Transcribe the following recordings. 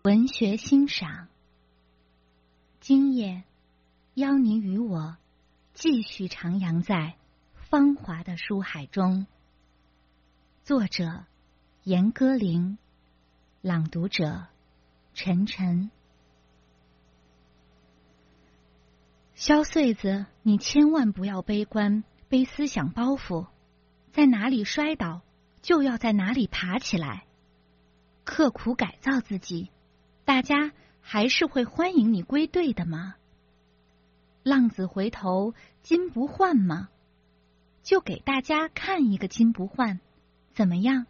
文学欣赏。今夜，邀您与我继续徜徉在芳华的书海中。作者：严歌苓，朗读者：晨晨。萧穗子，你千万不要悲观，背思想包袱，在哪里摔倒，就要在哪里爬起来，刻苦改造自己，大家还是会欢迎你归队的吗？浪子回头金不换吗？就给大家看一个金不换，怎么样？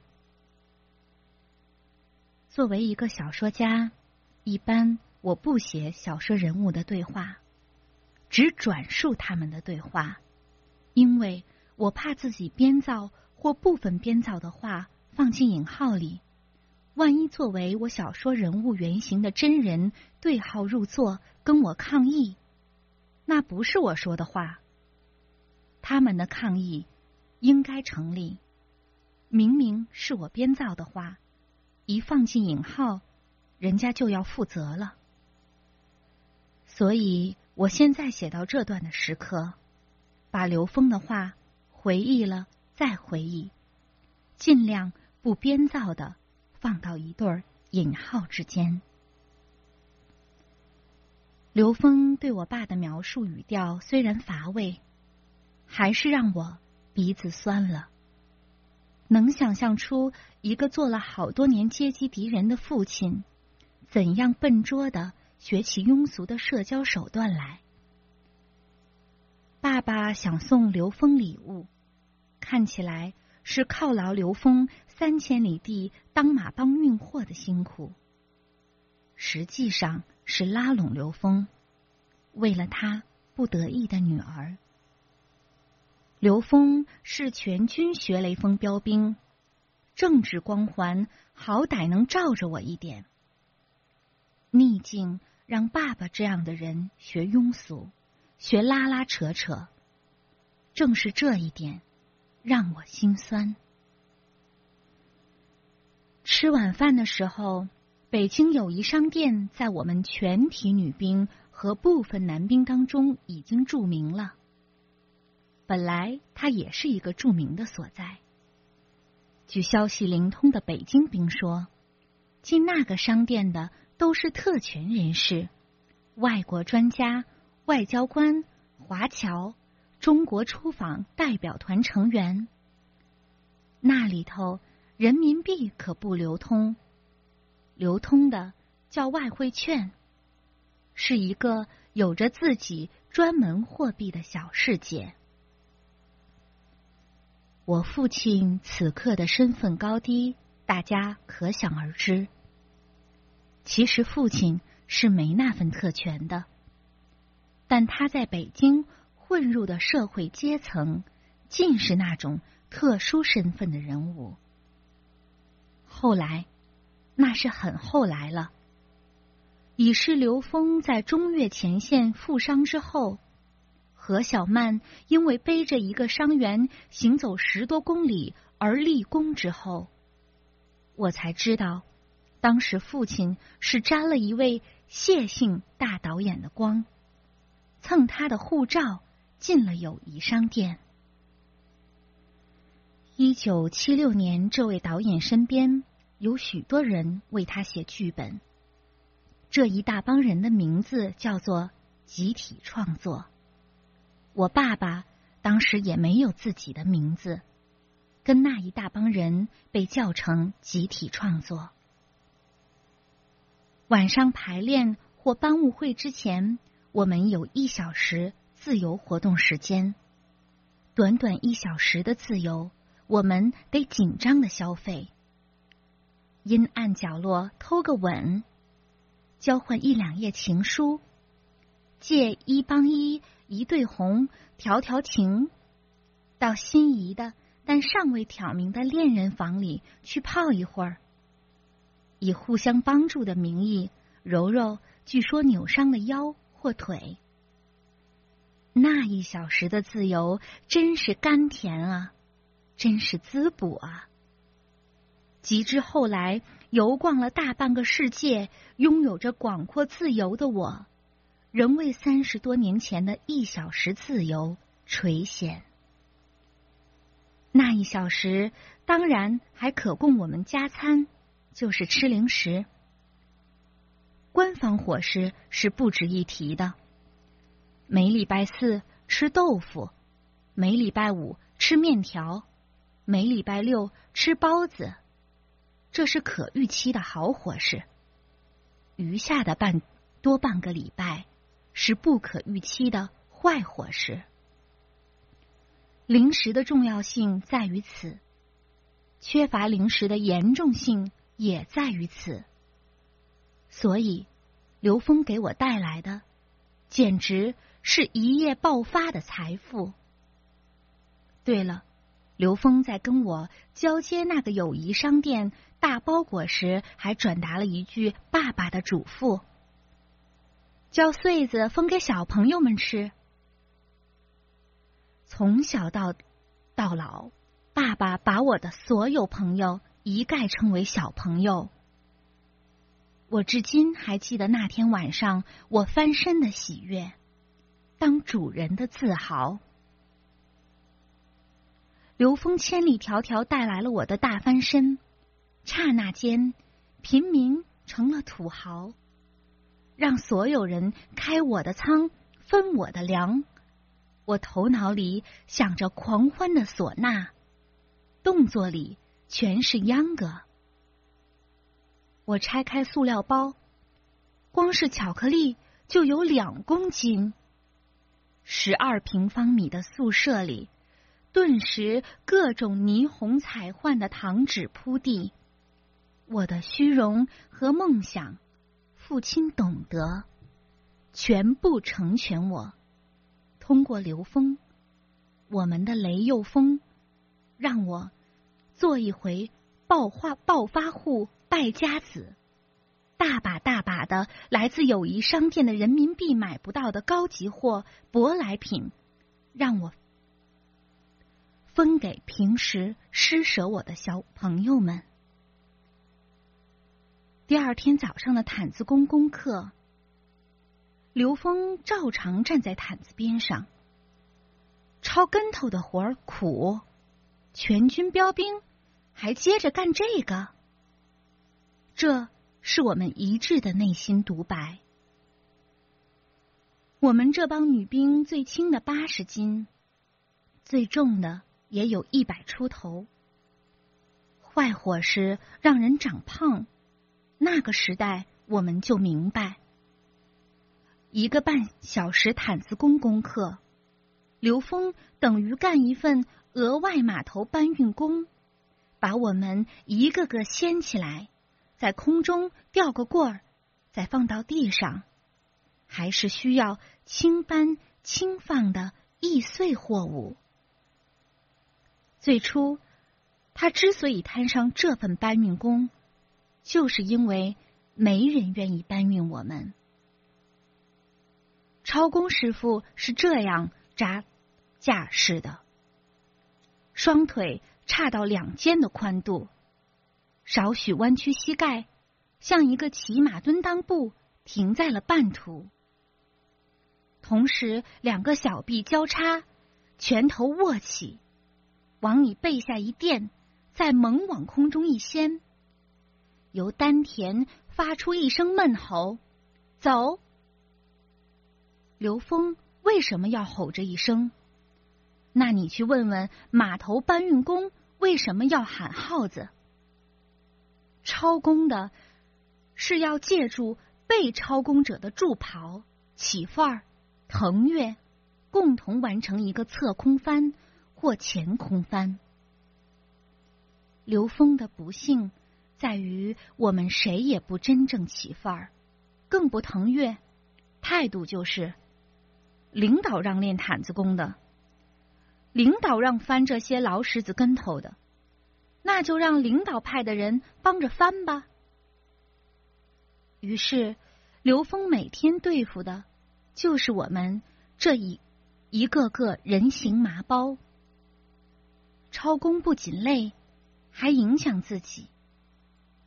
作为一个小说家，一般我不写小说人物的对话，只转述他们的对话，因为我怕自己编造或部分编造的话放进引号里，万一作为我小说人物原型的真人对号入座跟我抗议，那不是我说的话。他们的抗议应该成立，明明是我编造的话，一放进引号，人家就要负责了。所以我现在写到这段的时刻，把刘峰的话回忆了再回忆，尽量不编造的放到一对引号之间。刘峰对我爸的描述语调虽然乏味，还是让我鼻子酸了。能想象出一个做了好多年阶级敌人的父亲，怎样笨拙地学起庸俗的社交手段来。爸爸想送刘峰礼物，看起来是犒劳刘峰3000里地当马帮运货的辛苦，实际上是拉拢刘峰，为了他不得意的女儿。刘峰是全军学雷锋标兵，政治光环好歹能罩着我一点。逆境让爸爸这样的人学庸俗，学拉拉扯扯，正是这一点让我心酸。吃晚饭的时候，北京友谊商店在我们全体女兵和部分男兵当中已经注明了。本来它也是一个著名的所在。据消息灵通的北京兵说，进那个商店的都是特权人士，外国专家、外交官、华侨、中国出访代表团成员。那里头人民币可不流通，流通的叫外汇券，是一个有着自己专门货币的小世界。我父亲此刻的身份高低，大家可想而知。其实父亲是没那份特权的，但他在北京混入的社会阶层，尽是那种特殊身份的人物。后来，那是很后来了。已是刘峰在中越前线负伤之后，何小曼因为背着一个伤员行走10多公里而立功之后，我才知道，当时父亲是沾了一位谢姓大导演的光，蹭他的护照进了友谊商店。1976年，这位导演身边有许多人为他写剧本，这一大帮人的名字叫做集体创作。我爸爸当时也没有自己的名字，跟那一大帮人被叫成集体创作。晚上排练或班务会之前，我们有1小时自由活动时间。短短1小时的自由，我们得紧张的消费。阴暗角落偷个吻，交换1、2页情书，借1帮1、1对红调调情，到心仪的但尚未挑明的恋人房里去泡一会儿，以互相帮助的名义揉揉据说扭伤的腰或腿。那1小时的自由真是甘甜啊，真是滋补啊。 及至后来游逛了大半个世界，拥有着广阔自由的我，仍为30多年前的1小时自由垂涎。那1小时当然还可供我们加餐，就是吃零食。官方伙食是不值一提的，每礼拜4吃豆腐，每礼拜5吃面条，每礼拜6吃包子，这是可预期的好伙食。余下的多半个礼拜是不可预期的坏伙食。零食的重要性在于此，缺乏零食的严重性也在于此。所以，刘峰给我带来的，简直是一夜爆发的财富。对了，刘峰在跟我交接那个友谊商店大包裹时，还转达了一句爸爸的嘱咐：叫穗子分给小朋友们吃。从小到老，爸爸把我的所有朋友一概称为小朋友。我至今还记得那天晚上我翻身的喜悦，当主人的自豪。刘峰千里迢迢带来了我的大翻身，刹那间，平民成了土豪，让所有人开我的仓，分我的粮。我头脑里想着狂欢的唢呐，动作里全是秧歌。我拆开塑料包，光是巧克力就有2公斤。12平方米的宿舍里，顿时各种霓虹彩幻的糖纸铺地。我的虚荣和梦想，父亲懂得，全部成全我。通过刘峰，我们的雷佑峰，让我做一回暴发户败家子。大把大把的来自友谊商店的人民币买不到的高级货、舶来品，让我分给平时施舍我的小朋友们。第2天早上的毯子工功课，刘峰照常站在毯子边上。抄跟头的活儿苦，全军标兵还接着干这个。这是我们一致的内心独白。我们这帮女兵最轻的80斤，最重的也有100出头。坏伙食让人长胖，那个时代我们就明白。1个半小时毯子工功课，刘峰等于干一份额外码头搬运工，把我们一个个掀起来，在空中吊个棍儿，再放到地上，还是需要轻搬轻放的易碎货物。最初，他之所以摊上这份搬运工，就是因为没人愿意搬运我们。抄工师傅是这样扎架势的：双腿差到2肩的宽度，少许弯曲膝盖，像一个骑马蹲裆步，停在了半途。同时2个小臂交叉，拳头握起，往你背下一垫，再猛往空中一掀，由丹田发出一声闷吼：走！刘峰为什么要吼这一声？那你去问问码头搬运工为什么要喊号子。抄工的是要借助被抄工者的助跑、起范儿、腾跃，共同完成一个侧空翻或前空翻。刘峰的不幸在于我们谁也不真正起范儿，更不腾跃，态度就是领导让练毯子工的，领导让翻这些劳什子跟头的，那就让领导派的人帮着翻吧。于是刘峰每天对付的就是我们这一个个人形麻包。抄工不仅累，还影响自己。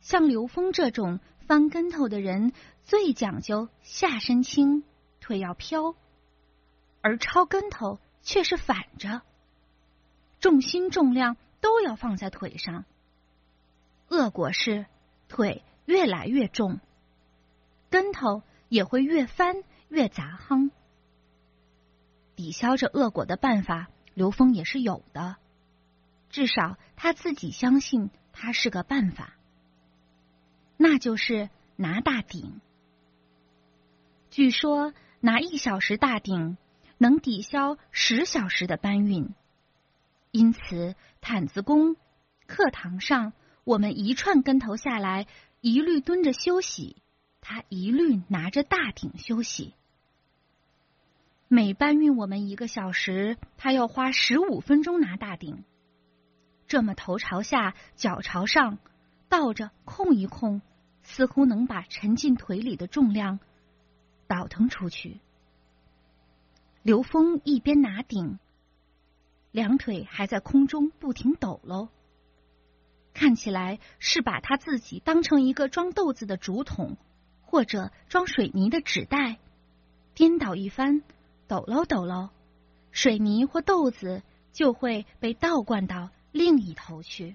像刘峰这种翻跟头的人，最讲究下身轻，腿要飘，而抄跟头却是反着，重心重量都要放在腿上。恶果是腿越来越重，跟头也会越翻越砸夯。抵消这恶果的办法，刘峰也是有的，至少他自己相信他是个办法，那就是拿大顶。据说拿1小时大顶能抵消10小时的搬运，因此毯子功课堂上我们一串跟头下来，一律蹲着休息，他一律拿着大顶休息。每搬运我们1个小时，他要花15分钟拿大顶。这么头朝下，脚朝上，倒着控一控，似乎能把沉进腿里的重量倒腾出去。刘峰一边拿顶，两腿还在空中不停抖搂，看起来是把他自己当成一个装豆子的竹筒，或者装水泥的纸袋，颠倒一番，抖搂抖搂，水泥或豆子就会被倒灌到另一头去。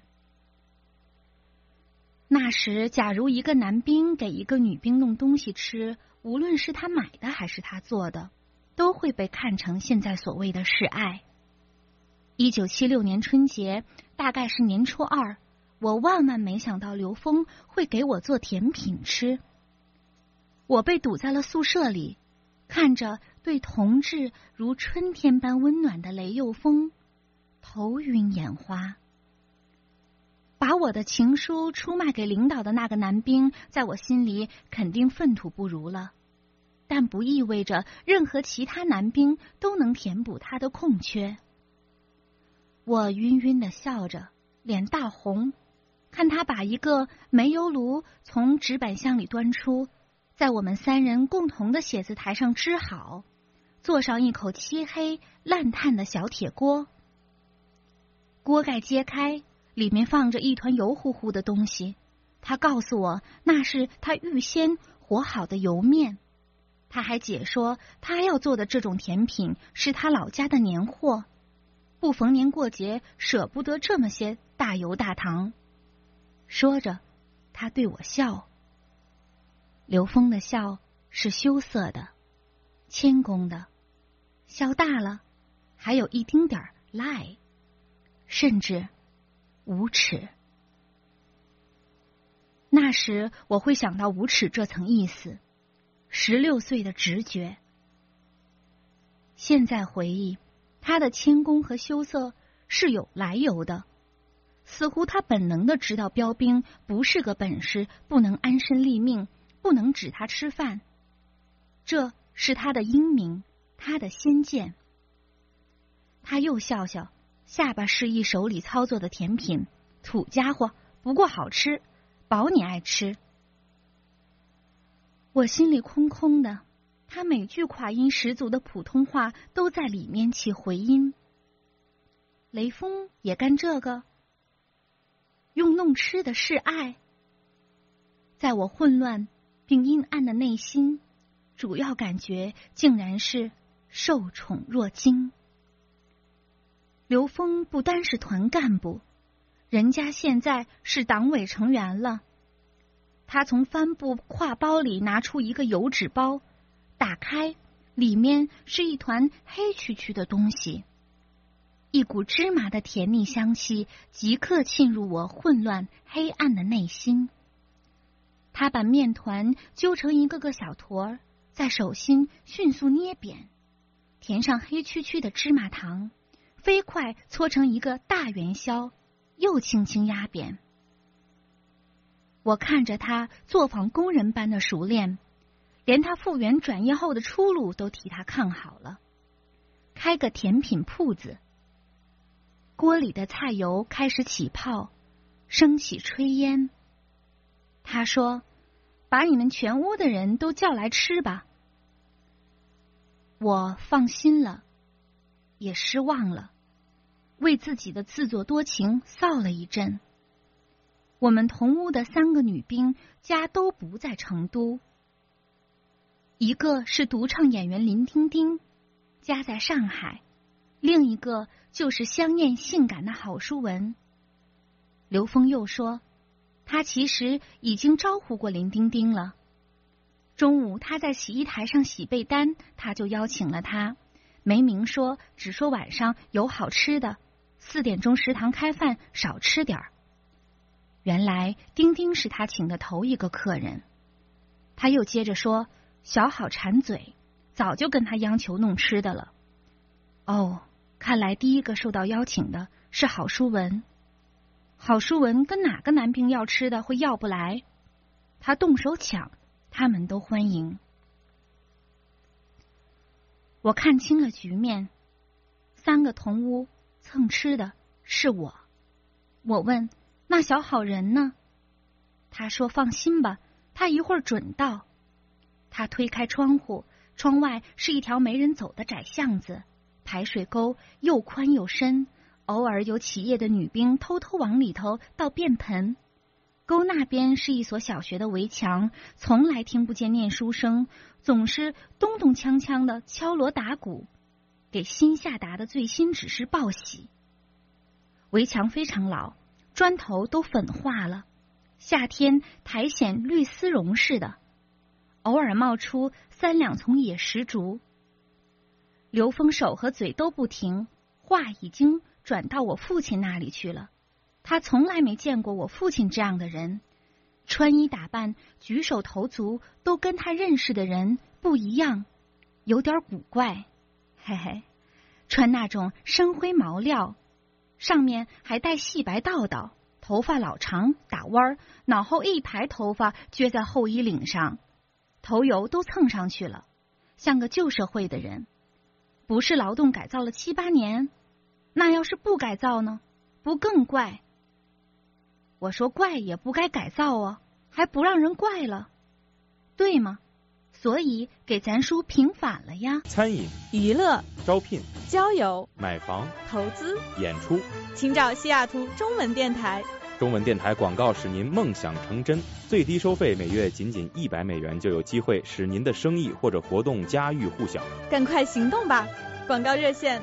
那时，假如一个男兵给一个女兵弄东西吃，无论是他买的还是他做的，都会被看成现在所谓的示爱。1976年春节，大概是年初2，我万万没想到刘峰会给我做甜品吃。我被堵在了宿舍里，看着对同志如春天般温暖的雷幼峰，头晕眼花。把我的情书出卖给领导的那个男兵，在我心里肯定粪土不如了，但不意味着任何其他男兵都能填补他的空缺。我晕晕的笑着，脸大红，看他把一个煤油炉从纸板箱里端出，在我们3人共同的写字台上支好，做上一口漆黑烂炭的小铁锅。锅盖揭开，里面放着一团油乎乎的东西，他告诉我那是他预先和好的油面。他还解说他要做的这种甜品是他老家的年货，不逢年过节舍不得这么些大油大糖。说着，他对我笑。刘峰的笑是羞涩的，谦恭的，笑大了还有一丁点赖，甚至无耻。那时我会想到无耻这层意思，16岁的直觉。现在回忆，他的谦恭和羞涩是有来由的，似乎他本能的知道标兵不是个本事，不能安身立命，不能指他吃饭，这是他的英明，他的先见。他又笑笑，下巴示意手里操作的甜品，土家伙，不过好吃，保你爱吃。我心里空空的，他每句垮音十足的普通话都在里面起回音。雷锋也干这个，用弄吃的示爱。在我混乱并阴暗的内心，主要感觉竟然是受宠若惊。刘峰不单是团干部，人家现在是党委成员了。他从帆布挎包里拿出一个油纸包，打开，里面是一团黑黢黢的东西，一股芝麻的甜腻香气即刻沁入我混乱黑暗的内心。他把面团揪成一个个小坨儿，在手心迅速捏扁，填上黑黢黢的芝麻糖，飞快搓成一个大元宵，又轻轻压扁。我看着他作坊工人般的熟练，连他复员转业后的出路都替他看好了，开个甜品铺子。锅里的菜油开始起泡，升起炊烟。他说：“把你们全屋的人都叫来吃吧。”我放心了，也失望了，为自己的自作多情臊了一阵。 我们同屋的3个女兵家都不在成都，一个是独唱演员林丁丁，家在上海，另一个就是香艳性感的郝淑文。刘峰又说，他其实已经招呼过林丁丁了。中午他在洗衣台上洗被单，他就邀请了他，没明说，只说晚上有好吃的，4点钟食堂开饭，少吃点儿。原来丁丁是他请的头一个客人。他又接着说，小好馋嘴，早就跟他央求弄吃的了。哦，看来第一个受到邀请的是郝淑文。郝淑文跟哪个男兵要吃的会要不来？他动手抢，他们都欢迎。我看清了局面，3个同屋蹭吃的是我。我问，那小好人呢？他说放心吧，他一会儿准到。他推开窗户，窗外是一条没人走的窄巷子，排水沟又宽又深，偶尔有起夜的女兵偷偷往里头倒便盆。沟那边是一所小学的围墙，从来听不见念书声，总是咚咚锵锵的敲锣打鼓，给新下达的最新指示报喜。围墙非常老，砖头都粉化了，夏天苔藓绿丝绒似的，偶尔冒出3两丛野石竹。刘峰手和嘴都不停，话已经转到我父亲那里去了。他从来没见过我父亲这样的人，穿衣打扮、举手投足都跟他认识的人不一样，有点古怪。嘿嘿，穿那种深灰毛料，上面还带细白道道，头发老长打弯，脑后一排头发撅在后衣领上，头油都蹭上去了，像个旧社会的人。不是劳动改造了7、8年？那要是不改造呢？不更怪？我说怪也不该改造啊，还不让人怪了，对吗？所以给咱叔平反了呀。 餐饮、 娱乐、 招聘、 交友、 买房、 投资、 演出， 请找西雅图中文电台。 中文电台广告使您梦想成真，最低收费每月仅100美元，就有机会使您的生意或者活动家喻户晓。 赶快行动吧！广告热线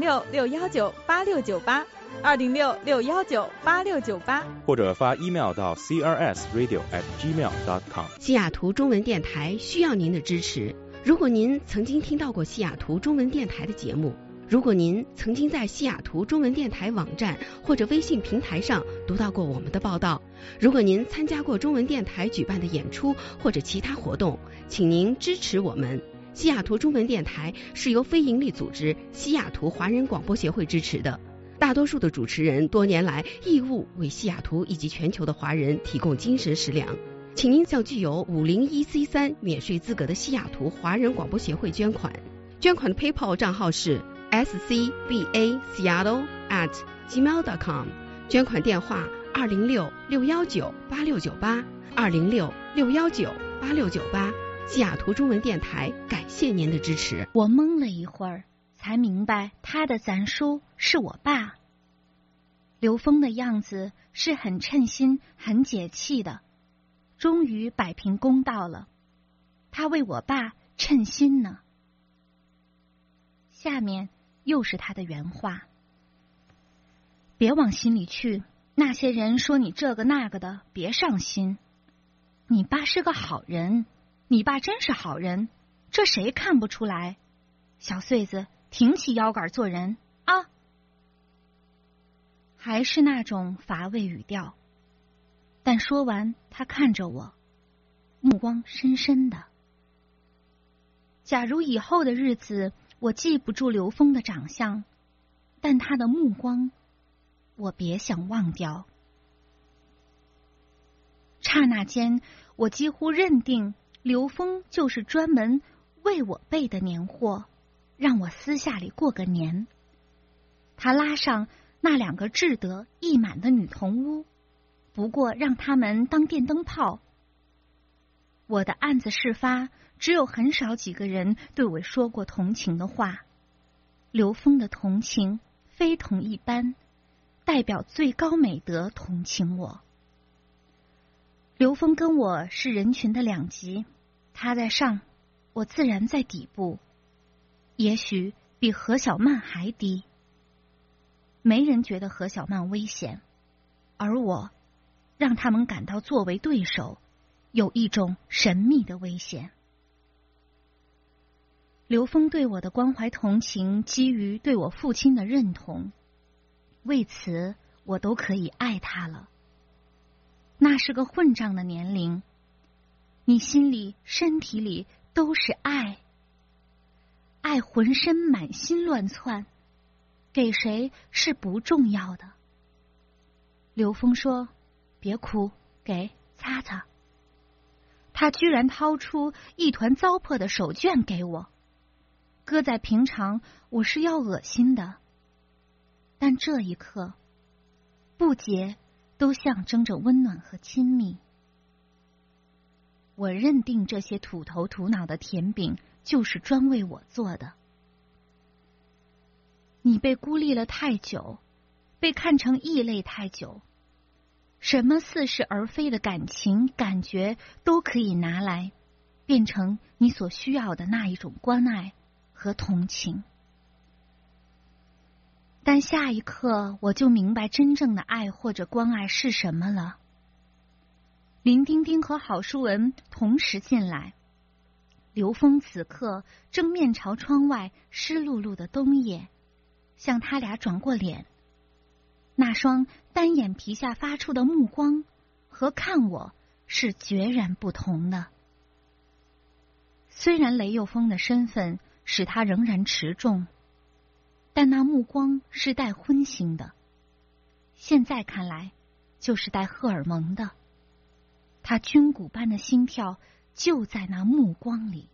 206-619-8698，206-619-8698， 或者发 email 到 crsradio@gmail.com。 西雅图中文电台需要您的支持。如果您曾经听到过西雅图中文电台的节目，如果您曾经在西雅图中文电台网站或者微信平台上读到过我们的报道，如果您参加过中文电台举办的演出或者其他活动，请您支持我们。西雅图中文电台是由非营利组织西雅图华人广播协会支持的，大多数的主持人多年来义务为西雅图以及全球的华人提供精神食粮。请您向具有501C3免税资格的西雅图华人广播协会捐款，捐款的 PayPal 账号是scbaseattle@gmail.com， 捐款电话206-619-8698 206-619-8698。西雅图中文电台感谢您的支持。 我懵了一会儿，才明白他的咱叔是我爸。刘峰的样子是很称心、很解气的，终于摆平公道了。他为我爸称心呢。下面又是他的原话：别往心里去，那些人说你这个那个的，别上心。你爸是个好人，你爸真是好人，这谁看不出来？小穗子，挺起腰杆做人啊！还是那种乏味语调，但说完，他看着我，目光深深的。假如以后的日子我记不住刘峰的长相，但他的目光，我别想忘掉。刹那间，我几乎认定刘峰就是专门为我备的年货，让我私下里过个年。他拉上那2个志得意满的女同屋，不过让他们当电灯泡。我的案子事发，只有很少几个人对我说过同情的话。刘峰的同情非同一般，代表最高美德同情我。 刘峰跟我是人群的两极，他在上，我自然在底部，也许比何小曼还低。没人觉得何小曼危险，而我让他们感到作为对手有一种神秘的危险。刘峰对我的关怀同情基于对我父亲的认同，为此我都可以爱他了。那是个混账的年龄，你心里身体里都是爱，爱浑身满心乱窜，给谁是不重要的。刘峰说，别哭，给擦擦。他居然掏出一团糟粕的手绢给我，搁在平常我是要恶心的，但这一刻不洁都象征着温暖和亲密。我认定这些土头土脑的甜饼就是专为我做的。你被孤立了太久，被看成异类太久，什么似是而非的感情感觉都可以拿来变成你所需要的那一种关爱和同情。但下一刻我就明白真正的爱或者关爱是什么了。林丁丁和郝淑文同时进来，刘峰此刻正面朝窗外湿漉漉的冬夜，向他俩转过脸，那双单眼皮下发出的目光和看我是决然不同的。虽然雷有风的身份使他仍然持重，但那目光是带荤腥的，现在看来就是带荷尔蒙的。他军鼓般的心跳就在那目光里。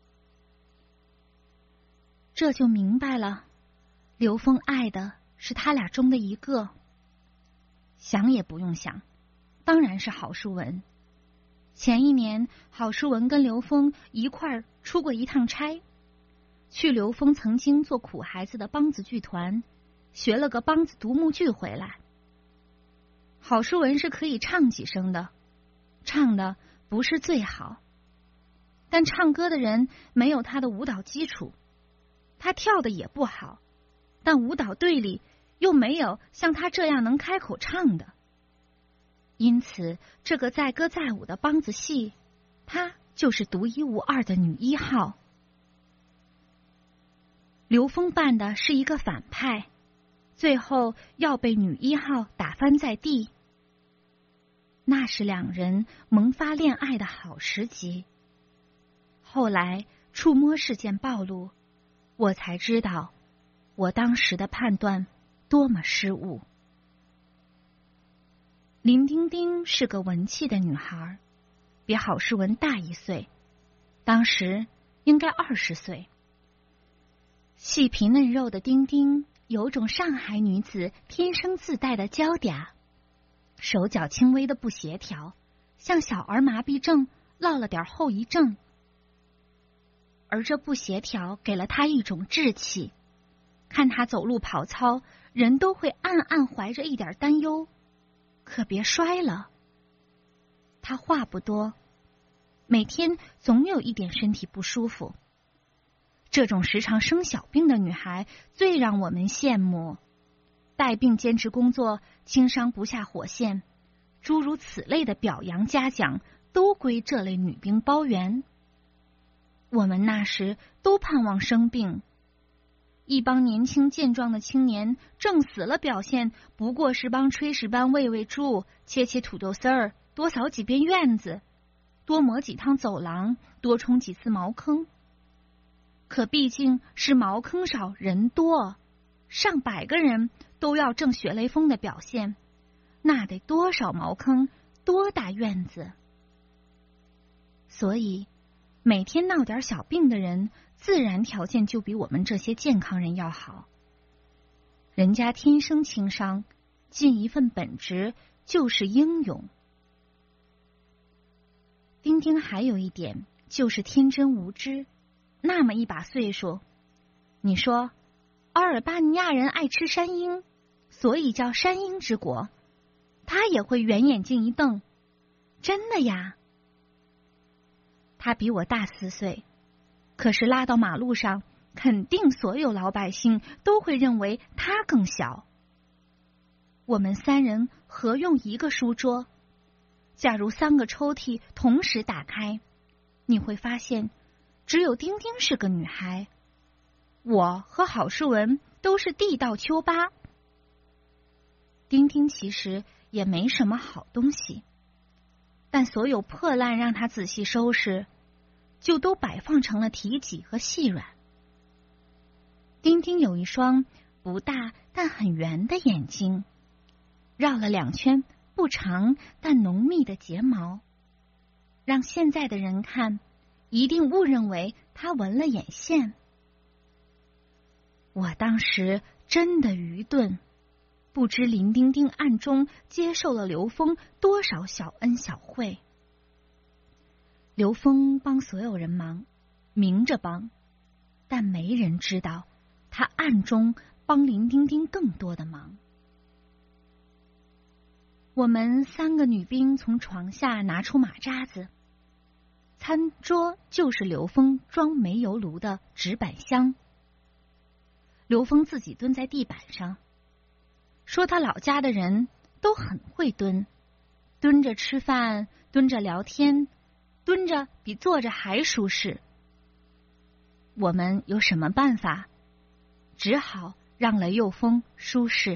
这就明白了，刘峰爱的是他俩中的一个。想也不用想，当然是郝淑文。前一年郝淑文跟刘峰一块儿出过一趟差，去刘峰曾经做苦孩子的梆子剧团学了个梆子独幕剧回来。郝淑文是可以唱几声的，唱的不是最好，但唱歌的人没有他的舞蹈基础，他跳的也不好，但舞蹈队里又没有像他这样能开口唱的。因此这个载歌载舞的梆子戏，他就是独一无二的女一号。刘峰扮的是一个反派，最后要被女一号打翻在地。那是两人萌发恋爱的好时机。后来触摸事件暴露，我才知道我当时的判断多么失误。林丁丁是个文气的女孩，比郝淑文大1岁，当时应该20岁。细皮嫩肉的丁丁有种上海女子天生自带的娇嗲，手脚轻微的不协调，像小儿麻痹症落了点后遗症。而这不协调给了她一种志气，看她走路跑操，人都会暗暗怀着一点担忧，可别摔了。她话不多，每天总有一点身体不舒服。这种时常生小病的女孩最让我们羡慕，带病坚持工作，轻伤不下火线，诸如此类的表扬嘉奖都归这类女兵包圆。我们那时都盼望生病，一帮年轻健壮的青年正死了表现不过是帮炊事班喂喂猪，切切土豆丝儿，多扫几遍院子，多抹几趟走廊，多冲几次茅坑。可毕竟是茅坑少人多，上百个人都要挣血雷锋的表现，那得多少茅坑，多大院子。所以每天闹点小病的人，自然条件就比我们这些健康人要好。人家天生轻伤，尽一份本职就是英勇。丁丁还有一点就是天真无知，那么一把岁数，你说阿尔巴尼亚人爱吃山鹰，所以叫山鹰之国，他也会圆眼睛一瞪， 真的呀。他比我大4岁，可是拉到马路上，肯定所有老百姓都会认为他更小。我们3人合用一个书桌，假如3个抽屉同时打开，你会发现只有丁丁是个女孩，我和郝淑文都是地道秋八。丁丁其实也没什么好东西，但所有破烂让他仔细收拾，就都摆放成了体己和细软。丁丁有一双不大但很圆的眼睛，绕了2圈不长但浓密的睫毛，让现在的人看一定误认为他纹了眼线。我当时真的愚钝，不知林丁丁暗中接受了刘峰多少小恩小惠。刘峰帮所有人忙，明着帮，但没人知道他暗中帮林丁丁更多的忙。我们3个女兵从床下拿出马扎子，餐桌就是刘峰装煤油炉的纸板箱。刘峰自己蹲在地板上，说他老家的人都很会蹲，蹲着吃饭，蹲着聊天，蹲着比坐着还舒适。我们有什么办法？只好让了右峰舒适。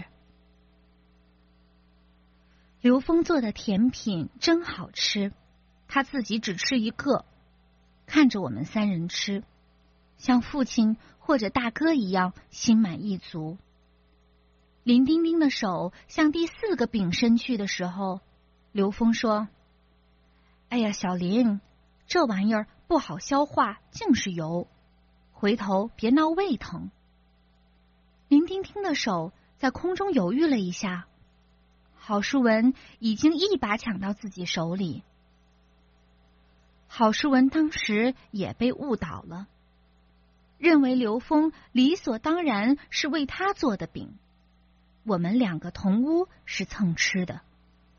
刘峰做的甜品真好吃，他自己只吃1个，看着我们3人吃，像父亲或者大哥一样心满意足。林丁丁的手向第4个饼伸去的时候，刘峰说：“哎呀，小林，这玩意儿不好消化，净是油，回头别闹胃疼。”林丁丁的手在空中犹豫了一下，郝淑文已经一把抢到自己手里。郝淑文当时也被误导了，认为刘峰理所当然是为他做的饼，我们2个同屋是蹭吃的。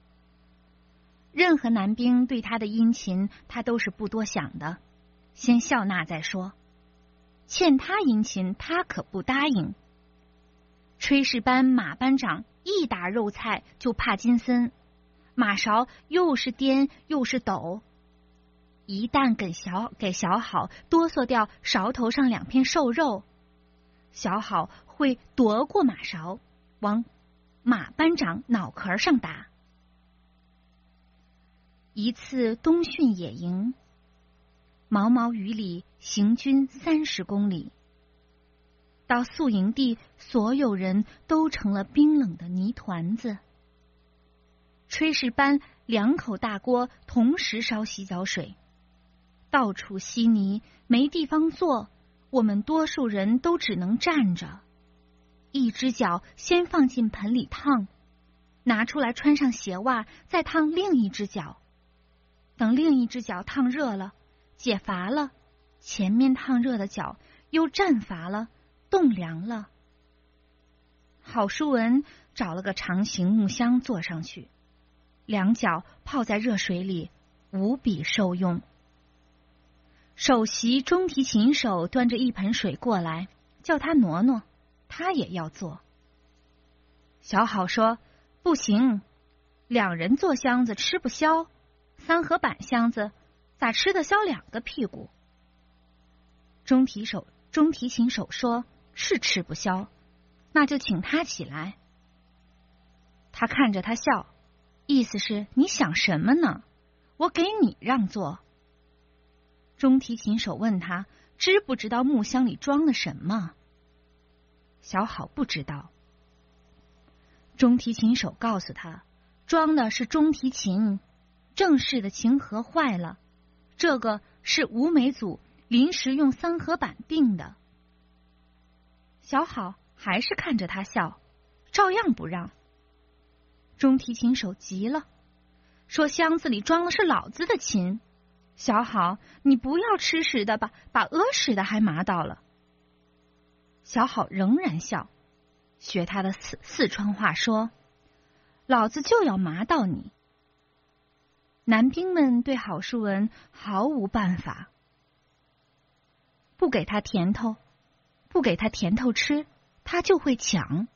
任何男兵对他的殷勤，他都是不多想的，先笑纳再说。欠他殷勤，他可不答应。炊事班马班长一打肉菜就怕金森，马勺又是颠又是抖，一旦给小好哆嗦掉勺头上2片瘦肉，小好会夺过马勺往马班长脑壳上打。一次冬训野营，毛毛雨里行军30公里，到宿营地，所有人都成了冰冷的泥团子。炊事班2口大锅同时烧洗脚水，到处稀泥，没地方坐，我们多数人都只能站着。一只脚先放进盆里烫，拿出来穿上鞋袜，再烫另一只脚。等另一只脚烫热了，解乏了，前面烫热的脚又站乏了，冻凉了。郝淑文找了个长形木箱坐上去，2脚泡在热水里，无比受用。首席中提琴手端着一盆水过来，叫他挪挪，他也要做。小好说：“不行，2人坐箱子吃不消，3合板箱子咋吃得消2个屁股？”中提琴手说：“是吃不消，那就请他起来。”他看着他笑，意思是你想什么呢？我给你让座。中提琴手问他知不知道木箱里装了什么。小好不知道。中提琴手告诉他，装的是中提琴，正式的琴盒坏了，这个是吴美祖临时用3合板定的。小好还是看着他笑，照样不让。中提琴手急了，说箱子里装的是老子的琴。小好，你不要吃屎的吧，把屙屎的还麻到了。小好仍然笑，学他的四川话说：“老子就要麻到你。” 男兵们对郝淑文毫无办法，不给他甜头，不给他甜头吃，他就会抢。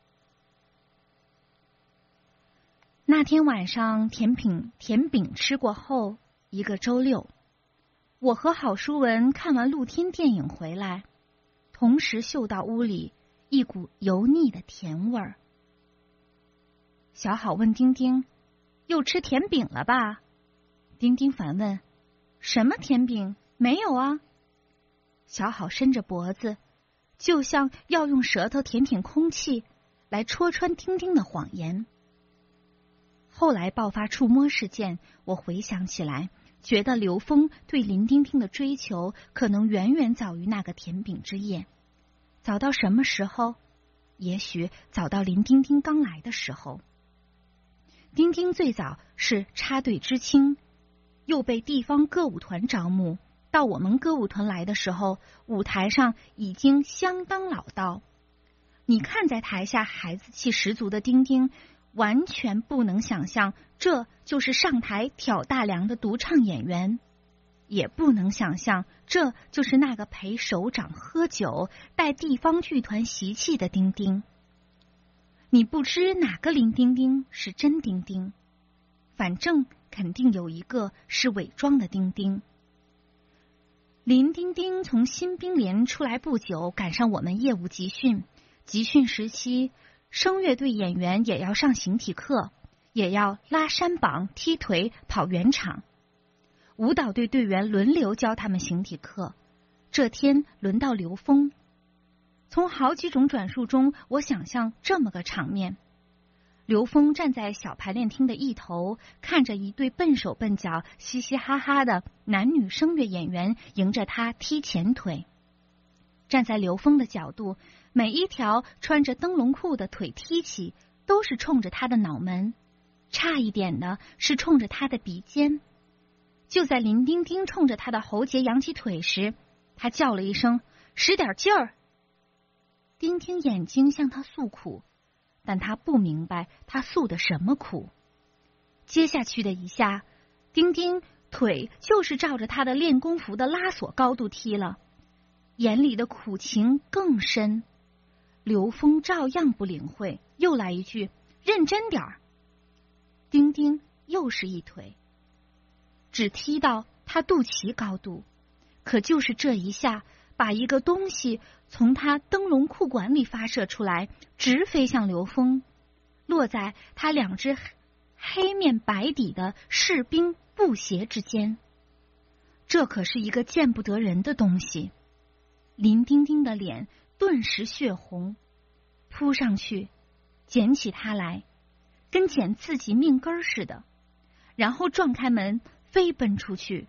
那天晚上甜饼吃过后，一个周六，我和郝淑文看完露天电影回来，同时嗅到屋里一股油腻的甜味儿。小郝问丁丁：“又吃甜饼了吧？”丁丁反问：“什么甜饼？没有啊。”小郝伸着脖子，就像要用舌头舔舔空气，来戳穿丁丁的谎言。后来爆发触摸事件，我回想起来，觉得刘峰对林丁丁的追求可能远远早于那个甜饼之夜。早到什么时候？也许早到林丁丁刚来的时候。丁丁最早是插队知青，又被地方歌舞团招募，到我们歌舞团来的时候，舞台上已经相当老道。你看在台下孩子气十足的丁丁，完全不能想象这就是上台挑大梁的独唱演员，也不能想象这就是那个陪首长喝酒带地方剧团习气的丁丁。你不知哪个林丁丁是真丁丁，反正肯定有一个是伪装的丁丁。林丁丁从新兵连出来不久，赶上我们业务集训。集训时期，声乐队演员也要上形体课，也要拉山膀、踢腿、跑圆场。舞蹈队队员轮流教他们形体课。这天轮到刘峰。从好几种转述中，我想象这么个场面：刘峰站在小排练厅的一头，看着一对笨手笨脚、嘻嘻哈哈的男女声乐演员迎着他踢前腿。站在刘峰的角度，每一条穿着灯笼裤的腿踢起，都是冲着他的脑门，差一点的是冲着他的鼻尖。就在林丁丁冲着他的喉结扬起腿时，他叫了一声：“使点劲儿！”丁丁眼睛向他诉苦，但他不明白他诉的什么苦。接下去的一下，丁丁腿就是照着他的练功服的拉锁高度踢了，眼里的苦情更深。刘峰照样不领会，又来一句：“认真点儿！”丁丁又是一腿，只踢到他肚脐高度，可就是这一下，把一个东西从他灯笼裤管里发射出来，直飞向刘峰，落在他两只黑面白底的士兵布鞋之间。这可是一个见不得人的东西。林丁丁的脸顿时血红，扑上去捡起它来，跟捡自己命根似的，然后撞开门飞奔出去。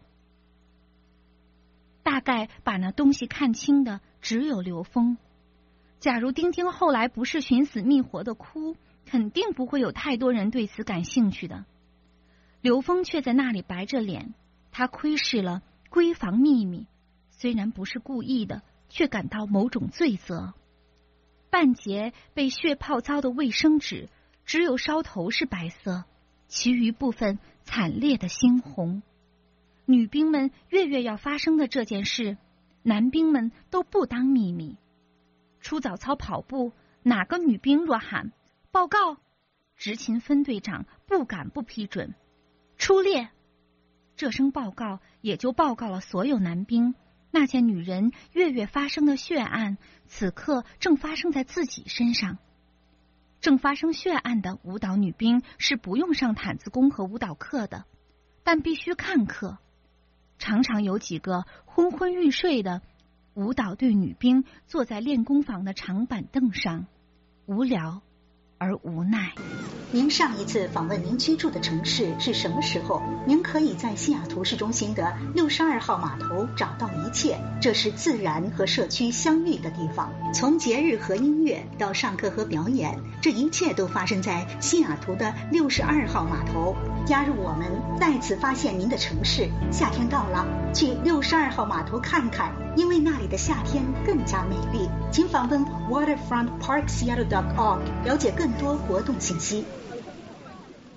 大概把那东西看清的只有刘峰。假如丁丁后来不是寻死觅活的哭，肯定不会有太多人对此感兴趣的。刘峰却在那里白着脸，他窥视了闺房秘密，虽然不是故意的，却感到某种罪责。半截被血泡糟的卫生纸，只有梢头是白色，其余部分惨烈的猩红。女兵们月要发生的这件事，男兵们都不当秘密。出早操跑步，哪个女兵若喊报告，执勤分队长不敢不批准。出列，这声报告也就报告了所有男兵，那件女人月发生的血案，此刻正发生在自己身上。正发生血案的舞蹈女兵是不用上毯子功和舞蹈课的，但必须看课。常常有几个昏昏欲睡的舞蹈队女兵坐在练功房的长板凳上，无聊而无奈。 您上一次访问您居住的城市是什么时候？您可以在西雅图市中心的62号码头找到一切，这是自然和社区相遇的地方。从节日和音乐到上课和表演，这一切都发生在西雅图的62号码头。加入我们，再次发现您的城市。夏天到了，去62号码头看看，因为那里的夏天更加美丽。请访问 waterfrontparkseattle.org 了解更多活动信息。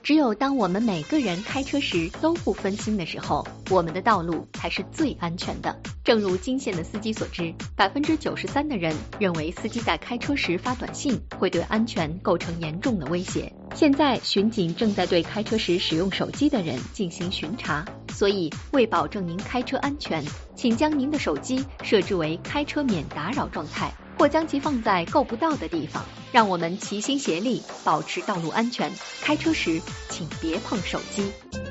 只有当我们每个人开车时都不分心的时候，我们的道路才是最安全的。正如金县的司机所知，93%的人认为司机在开车时发短信会对安全构成严重的威胁。现在巡警正在对开车时使用手机的人进行巡查，所以为保证您开车安全，请将您的手机设置为开车免打扰状态，或将其放在够不到的地方。让我们齐心协力，保持道路安全。开车时请别碰手机。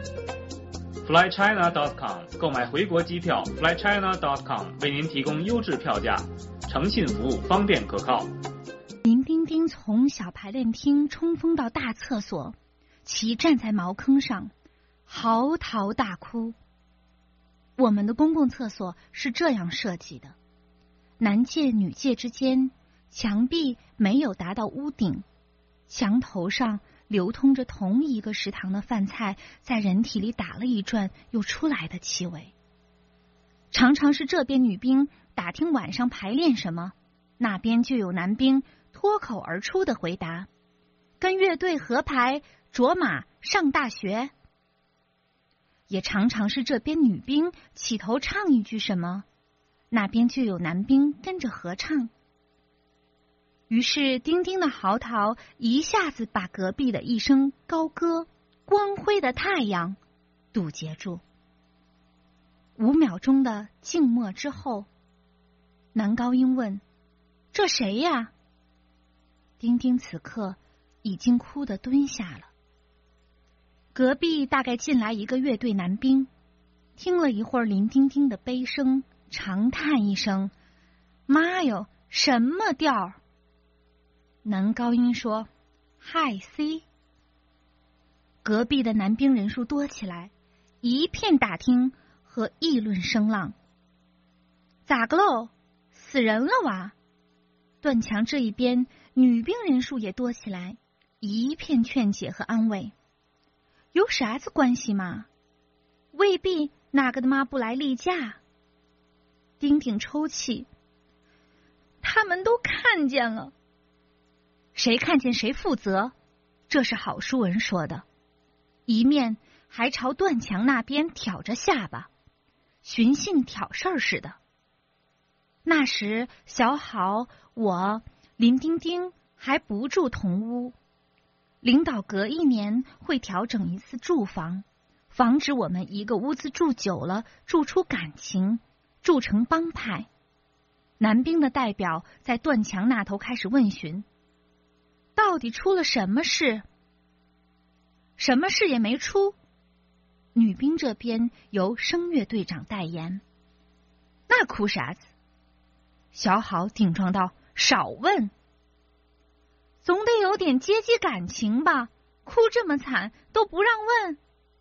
flychina.com 购买回国机票 flychina.com 为您提供优质票价，诚信服务，方便可靠。 林丁丁从小排练厅冲锋到大厕所，其站在茅坑上嚎啕大哭。我们的公共厕所是这样设计的，男界女界之间，墙壁没有达到屋顶，墙头上流通着同一个食堂的饭菜在人体里打了一转又出来的气味。常常是这边女兵打听晚上排练什么，那边就有男兵脱口而出的回答：跟乐队合排，卓玛上大学。也常常是这边女兵起头唱一句什么，那边就有男兵跟着合唱。于是丁丁的嚎啕一下子把隔壁的一声高歌光辉的太阳堵截住。5秒钟的静默之后，男高音问：这谁呀？丁丁此刻已经哭得蹲下了。隔壁大概进来一个乐队男兵，听了一会儿林丁丁的悲声，长叹一声：妈哟，什么调？男高音说：嗨 C。 隔壁的男兵人数多起来，一片打听和议论声浪。咋个喽？死人了哇！断墙这一边女兵人数也多起来，一片劝解和安慰。有啥子关系嘛？未必哪个的妈不来例假。丁丁抽泣：他们都看见了。谁看见谁负责，这是郝淑文说的，一面还朝断墙那边挑着下巴，寻衅挑事儿似的。那时小郝、我、林丁丁还不住同屋，领导隔1年会调整一次住房，防止我们一个屋子住久了住出感情，住成帮派。男兵的代表在断墙那头开始问询，到底出了什么事？什么事也没出。女兵这边由声乐队长代言。那哭啥子？小郝顶撞道：少问，总得有点阶级感情吧，哭这么惨都不让问。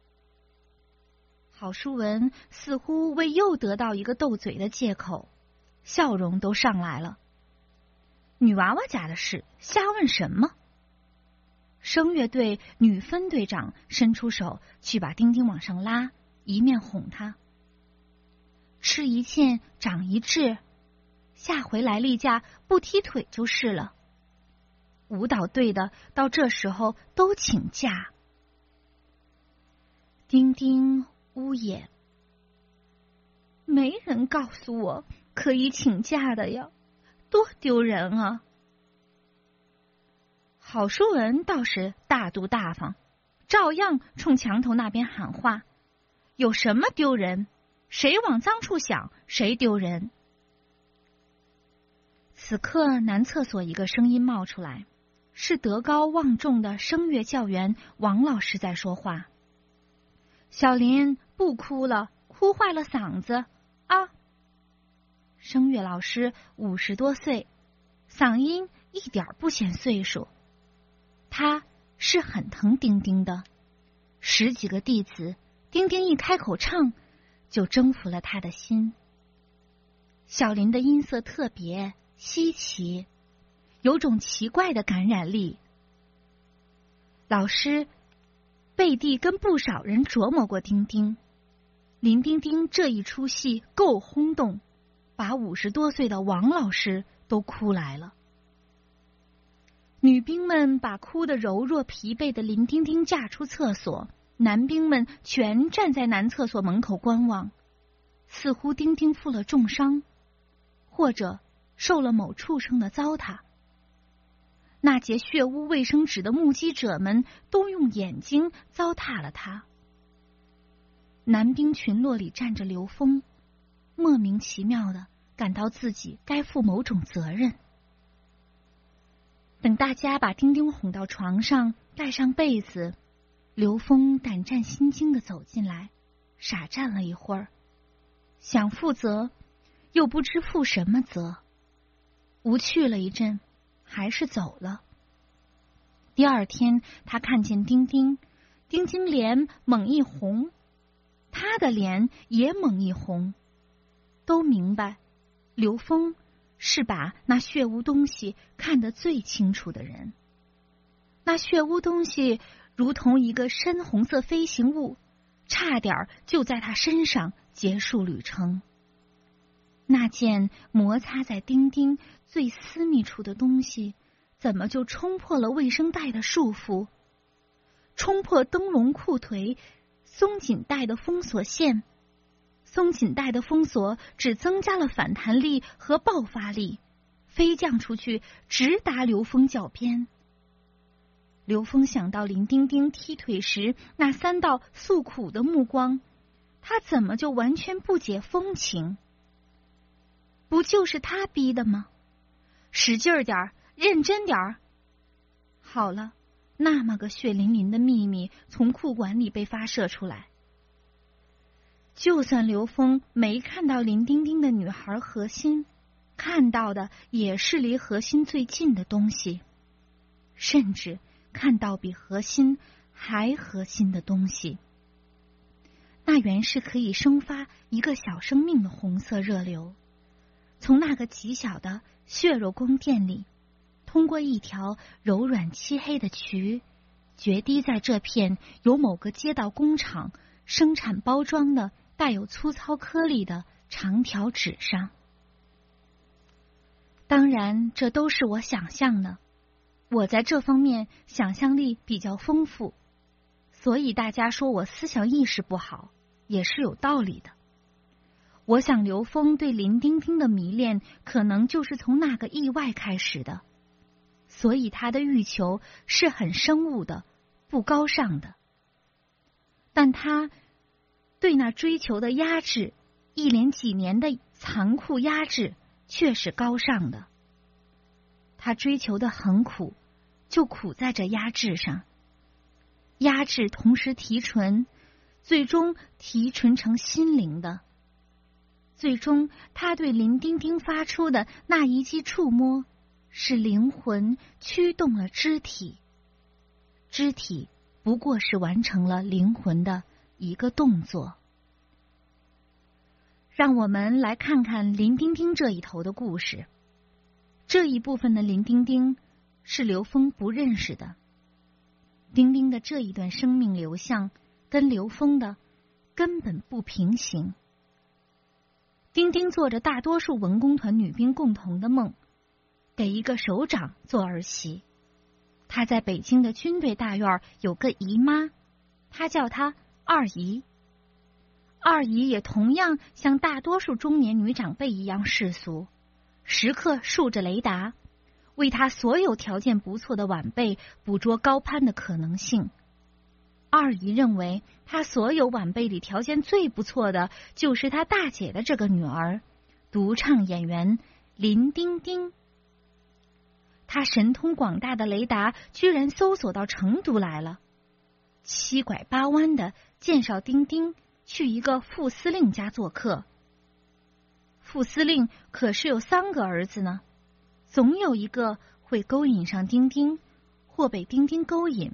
郝淑文似乎为又得到一个斗嘴的借口，笑容都上来了。女娃娃家的事瞎问什么？声乐队女分队长伸出手去把丁丁往上拉，一面哄他：吃一堑长一智，下回来例假不踢腿就是了。舞蹈队的到这时候都请假。丁丁呜咽：没人告诉我可以请假的呀，多丢人啊！郝淑文倒是大度大方，照样冲墙头那边喊话：有什么丢人？谁往脏处想，谁丢人。此刻男厕所一个声音冒出来，是德高望重的声乐教员王老师在说话：小林不哭了，哭坏了嗓子啊！声乐老师50多岁，嗓音一点不显岁数。他是很疼丁丁的，10几个弟子，丁丁一开口唱，就征服了他的心。小林的音色特别稀奇，有种奇怪的感染力。老师背地跟不少人琢磨过丁丁，林丁丁这一出戏够轰动，把50多岁的王老师都哭来了。 女兵们把哭得柔弱疲惫的林丁丁架出厕所，男兵们全站在男厕所门口观望，似乎丁丁负了重伤，或者受了某畜生的糟蹋。那截血污卫生纸的目击者们都用眼睛糟蹋了他。男兵群落里站着刘峰，莫名其妙的感到自己该负某种责任。等大家把丁丁哄到床上，盖上被子，刘峰胆战心惊的走进来，傻站了一会儿，想负责，又不知负什么责，无趣了一阵，还是走了。第二天，他看见丁丁，丁丁脸猛一红，他的脸也猛一红，都明白，刘峰是把那血污东西看得最清楚的人。那血污东西如同一个深红色飞行物，差点就在他身上结束旅程。那件摩擦在丁丁最私密处的东西，怎么就冲破了卫生带的束缚，冲破灯笼裤腿松紧带的封锁线？松紧带的封锁只增加了反弹力和爆发力，飞降出去，直达刘峰脚边。刘峰想到林丁丁踢腿时那3道诉苦的目光，他怎么就完全不解风情？不就是他逼的吗？使劲点，认真点。好了，那么个血淋淋的秘密从裤管里被发射出来。就算刘峰没看到林丁丁的女孩何心，看到的也是离何心最近的东西，甚至看到比何心还核心的东西。那原是可以生发一个小生命的红色热流，从那个极小的血肉宫殿里，通过一条柔软漆黑的渠，决滴在这片由某个街道工厂生产包装的带有粗糙颗粒的长条纸上。当然，这都是我想象的，我在这方面想象力比较丰富，所以大家说我思想意识不好，也是有道理的。我想刘峰对林丁丁的迷恋，可能就是从那个意外开始的，所以他的欲求是很生物的，不高尚的。但他对那追求的压制，一连几年的残酷压制，却是高尚的。他追求的很苦，就苦在这压制上。压制同时提纯，最终提纯成心灵的。最终他对林丁丁发出的那一记触摸，是灵魂驱动了肢体，肢体不过是完成了灵魂的一个动作。让我们来看看林丁丁这一头的故事。这一部分的林丁丁是刘峰不认识的。丁丁的这一段生命流向跟刘峰的根本不平行。丁丁做着大多数文工团女兵共同的梦，给一个首长做儿媳。她在北京的军队大院有个姨妈，她叫她二姨。二姨也同样像大多数中年女长辈一样世俗，时刻竖着雷达，为她所有条件不错的晚辈捕捉高攀的可能性。二姨认为，她所有晚辈里条件最不错的就是她大姐的这个女儿，独唱演员林丁丁。她神通广大的雷达居然搜索到成都来了，七拐八弯的介绍丁丁去一个副司令家做客。副司令可是有3个儿子呢，总有一个会勾引上丁丁，或被丁丁勾引。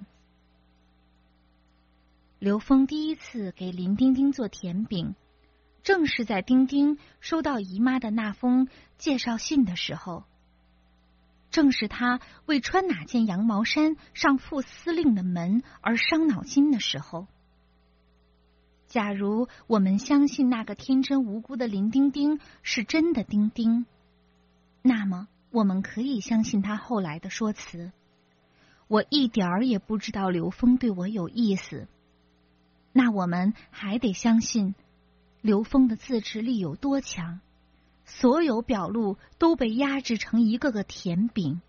刘峰第一次给林丁丁做甜饼，正是在丁丁收到姨妈的那封介绍信的时候，正是他为穿哪件羊毛衫上副司令的门而伤脑筋的时候。假如我们相信那个天真无辜的林丁丁是真的丁丁，那么我们可以相信他后来的说辞， 我一点儿也不知道刘峰对我有意思。那我们还得相信刘峰的自制力有多强，所有表露都被压制成一个个甜饼。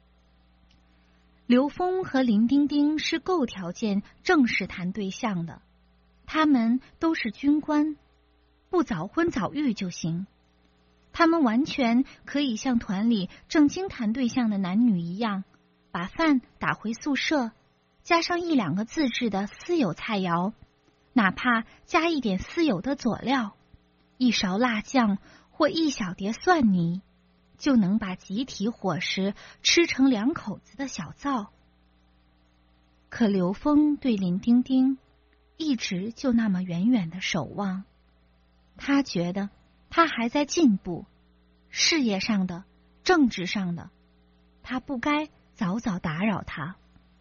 刘峰和林丁丁是够条件正式谈对象的，他们都是军官，不早婚早育就行。他们完全可以像团里正经谈对象的男女一样，把饭打回宿舍，加上1、2个自制的私有菜肴，哪怕加一点私有的佐料，1勺辣酱或1小碟蒜泥，就能把集体伙食吃成2口子的小灶。可刘峰对林丁丁一直就那么远远的守望，他觉得他还在进步，事业上的、政治上的，他不该早早打扰他，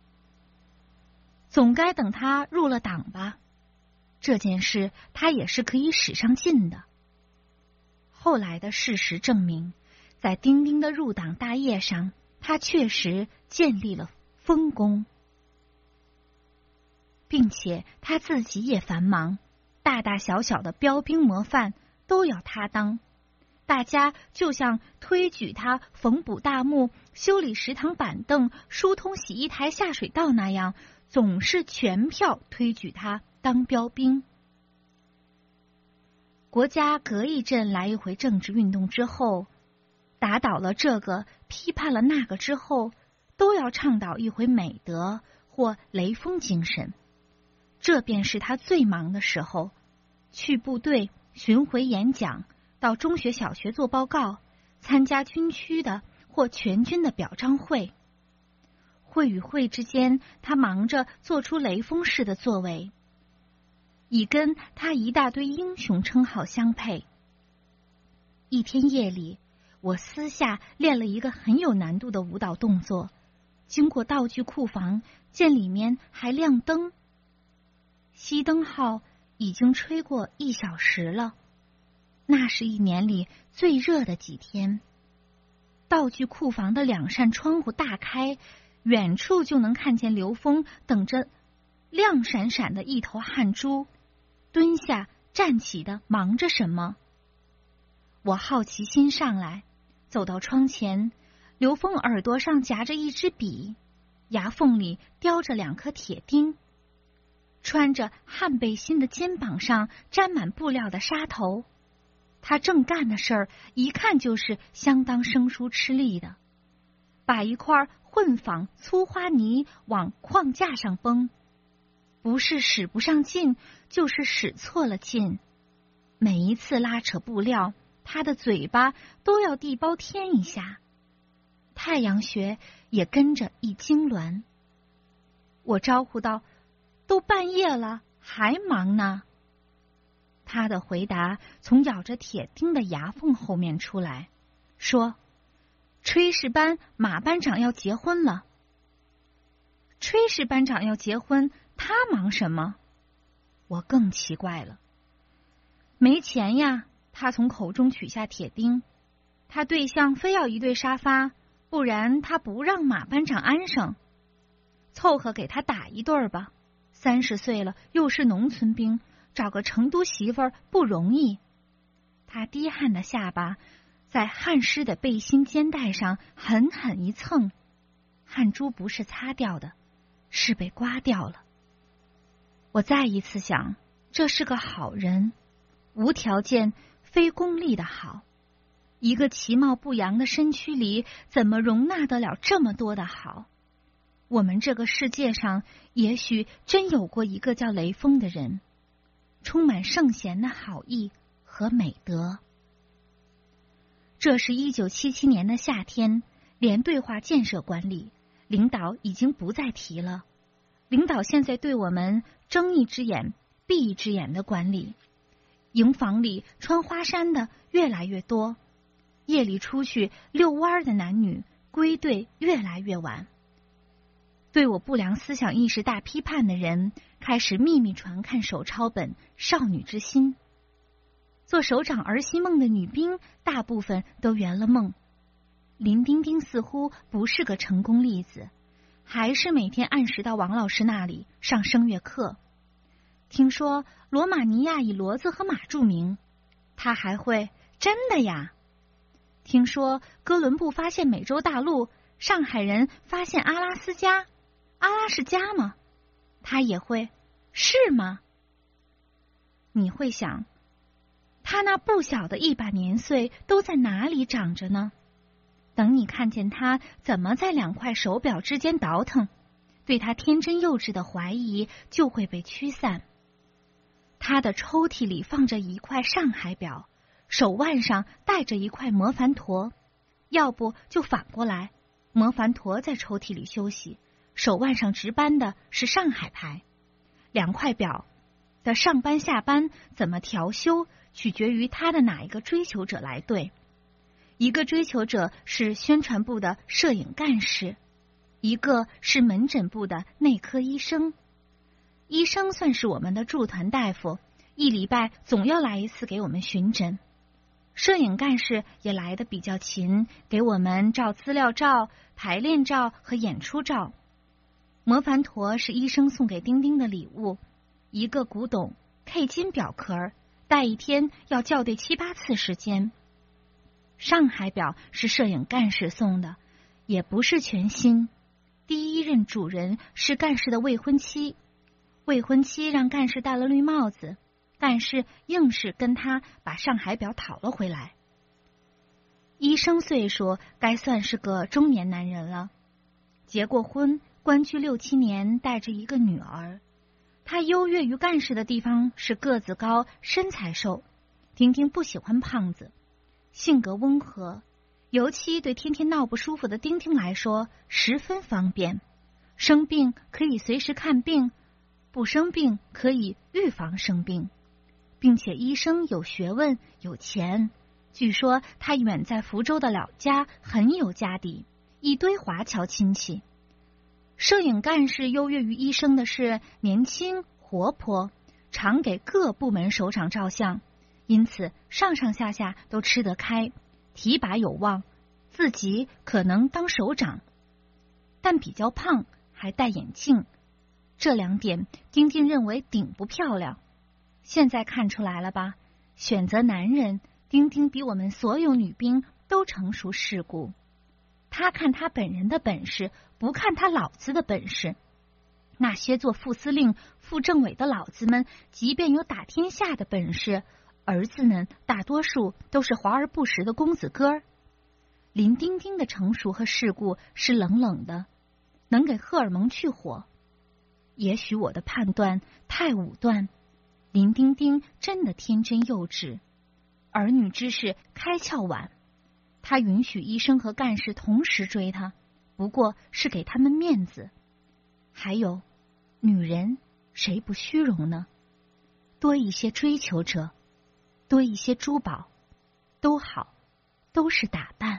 总该等他入了党吧。这件事他也是可以使上劲的。后来的事实证明，在丁丁的入党大业上，他确实建立了丰功，并且他自己也繁忙，大大小小的标兵模范都要他当。大家就像推举他缝补大幕、修理食堂板凳、疏通洗衣台下水道那样，总是全票推举他当标兵。国家隔一阵来一回政治运动之后，打倒了这个，批判了那个之后，都要倡导一回美德或雷锋精神。这便是他最忙的时候，去部队巡回演讲，到中学小学做报告，参加军区的或全军的表彰会。会与会之间，他忙着做出雷锋式的作为，以跟他一大堆英雄称号相配。一天夜里，我私下练了一个很有难度的舞蹈动作，经过道具库房，见里面还亮灯。熄灯号已经吹过1小时了，那是1年里最热的几天。道具库房的2扇窗户大开，远处就能看见刘峰等着亮闪闪的一头汗珠，蹲下站起的忙着什么。我好奇心上来，走到窗前，刘峰耳朵上夹着一支笔，牙缝里叼着2颗铁钉，穿着汗背心的肩膀上沾满布料的纱头。他正干的事儿，一看就是相当生疏吃力的，把一块混纺粗花泥往框架上绷，不是使不上劲，就是使错了劲。每一次拉扯布料，他的嘴巴都要地包天一下，太阳穴也跟着一痉挛。我招呼道：“都半夜了，还忙呢？”他的回答从咬着铁钉的牙缝后面出来，说：“炊事班马班长要结婚了。”炊事班长要结婚，他忙什么？我更奇怪了。没钱呀，他从口中取下铁钉。他对象非要一对沙发，不然他不让马班长安生。凑合给他打一对吧，30岁了，又是农村兵，找个成都媳妇儿不容易。他低汗的下巴在汗湿的背心肩带上狠狠一蹭，汗珠不是擦掉的，是被刮掉了。我再一次想，这是个好人，无条件非功利的好。一个其貌不扬的身躯里，怎么容纳得了这么多的好？我们这个世界上，也许真有过一个叫雷锋的人，充满圣贤的好意和美德。这是1977年的夏天，连队化建设管理，领导已经不再提了。领导现在对我们睁一只眼闭一只眼的管理。营房里穿花衫的越来越多，夜里出去遛弯的男女归队越来越晚。对我不良思想意识大批判的人开始秘密传看手抄本《少女之心》。做首长儿媳梦的女兵大部分都圆了梦。林丁丁似乎不是个成功例子， 还是每天按时到王老师那里上声乐课。听说罗马尼亚以骡子和马著名，他还会真的呀。听说哥伦布发现美洲大陆，上海人发现阿拉斯加，阿拉是家吗？他也会是吗？你会想，他那不小的一把年岁都在哪里长着呢？等你看见他怎么在2块手表之间倒腾，对他天真幼稚的怀疑就会被驱散。他的抽屉里放着一块上海表，手腕上戴着一块摩凡陀，要不就反过来，摩凡陀在抽屉里休息，手腕上值班的是上海牌。2块表的上班下班怎么调休，取决于他的哪一个追求者来对。一个追求者是宣传部的摄影干事，一个是门诊部的内科医生。医生算是我们的驻团大夫，1礼拜总要来1次给我们巡诊。摄影干事也来得比较勤，给我们照资料照、排练照和演出照。摩凡陀是医生送给丁丁的礼物，一个古董 K 金表壳，戴1天要校对7、8次时间。上海表是摄影干事送的，也不是全新。第1任主人是干事的未婚妻，未婚妻让干事戴了绿帽子，干事硬是跟他把上海表讨了回来。医生岁数该算是个中年男人了，结过婚，官居6、7年，带着一个女儿。他优越于干事的地方是个子高，身材瘦。丁丁不喜欢胖子，性格温和，尤其对天天闹不舒服的丁丁来说十分方便。生病可以随时看病，不生病可以预防生病，并且医生有学问有钱。据说他远在福州的老家很有家底，一堆华侨亲戚。摄影干事优越于医生的是年轻活泼，常给各部门首长照相，因此上上下下都吃得开，提拔有望，自己可能当首长。但比较胖，还戴眼镜，这2点丁丁认为顶不漂亮。现在看出来了吧？选择男人，丁丁比我们所有女兵都成熟世故。他看他本人的本事，不看他老子的本事。那些做副司令、副政委的老子们，即便有打天下的本事，儿子们大多数都是华而不实的公子哥儿。林丁丁的成熟和世故是冷冷的，能给荷尔蒙去火。也许我的判断太武断，林丁丁真的天真幼稚，儿女之事开窍晚。他允许医生和干事同时追他，不过是给他们面子。还有，女人谁不虚荣呢？多一些追求者，多一些珠宝，都好，都是打扮。